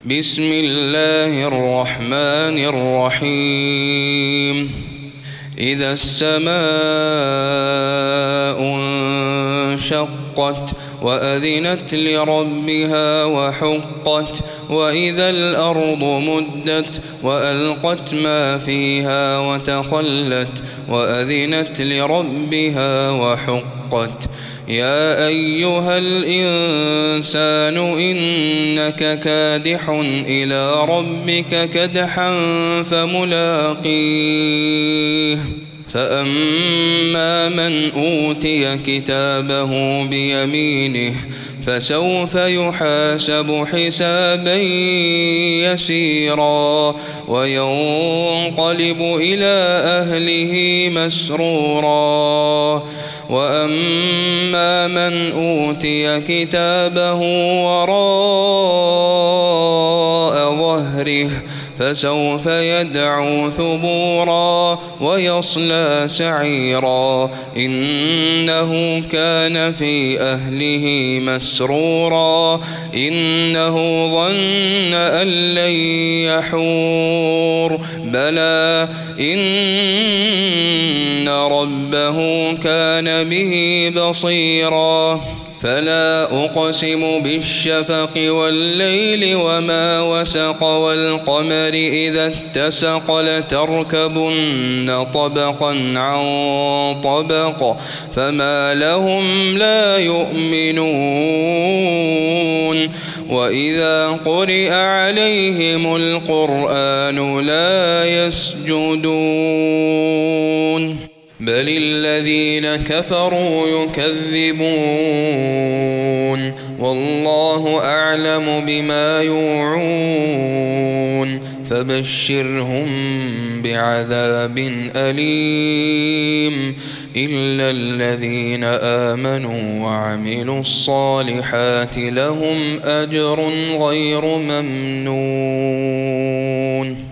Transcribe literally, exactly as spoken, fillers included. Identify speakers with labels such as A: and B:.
A: بسم الله الرحمن الرحيم إذا السماء انشقت وأذنت لربها وحقت وإذا الأرض مدت وألقت ما فيها وتخلت وأذنت لربها وحقت يا أيها الإنسان إنك كادح إلى ربك كدحا فملاقيه فأما من أوتي كتابه بيمينه فسوف يحاسب حسابا يسيرا وينقلب إلى أهله مسرورا وأما من أوتي كتابه وراء ظهره فسوف يدعو ثبورا ويصلى سعيرا إنه كان في أهله مسرورا إنه ظن أن لن يحور بلى إن ربه كان به بصيرا فلا أقسم بالشفق والليل وما وسق والقمر إذا اتسق لتركبن طبقا عن طبق فما لهم لا يؤمنون وإذا قرئ عليهم القرآن لا يسجدون بل الذين كفروا يكذبون والله أعلم بما يوعون فبشرهم بعذاب أليم إلا الذين آمنوا وعملوا الصالحات لهم أجر غير ممنون.